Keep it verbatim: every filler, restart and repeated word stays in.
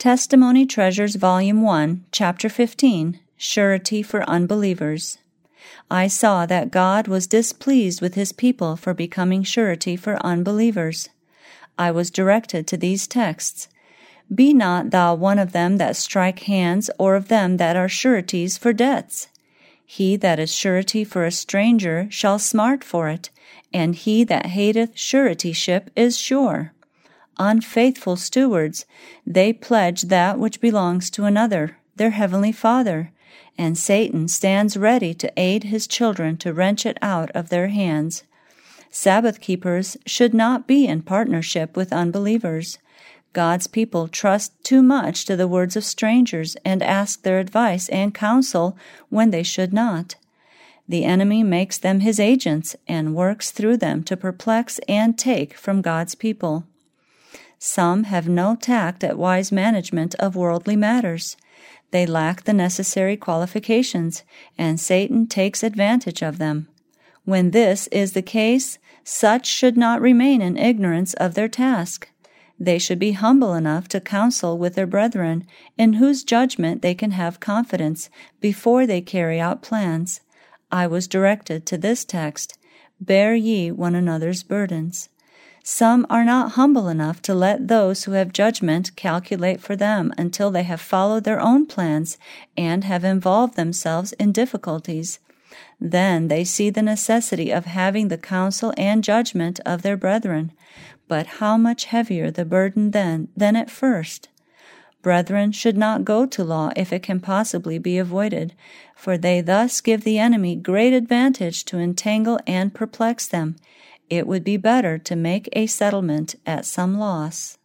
Testimony Treasures Volume one, Chapter fifteen, Surety for Unbelievers. I saw that God was displeased with His people for becoming surety for unbelievers. I was directed to these texts. Be not thou one of them that strike hands, or of them that are sureties for debts. He that is surety for a stranger shall smart for it, and he that hateth suretyship is sure. Unfaithful stewards, they pledge that which belongs to another, their heavenly Father, and Satan stands ready to aid his children to wrench it out of their hands. Sabbath keepers should not be in partnership with unbelievers. God's people trust too much to the words of strangers and ask their advice and counsel when they should not. The enemy makes them his agents and works through them to perplex and take from God's people. Some have no tact at wise management of worldly matters. They lack the necessary qualifications, and Satan takes advantage of them. When this is the case, such should not remain in ignorance of their task. They should be humble enough to counsel with their brethren, in whose judgment they can have confidence, before they carry out plans. I was directed to this text, Bear ye one another's burdens. Some are not humble enough to let those who have judgment calculate for them until they have followed their own plans and have involved themselves in difficulties. Then they see the necessity of having the counsel and judgment of their brethren. But how much heavier the burden then than at first? Brethren should not go to law if it can possibly be avoided, for they thus give the enemy great advantage to entangle and perplex them. It would be better to make a settlement at some loss.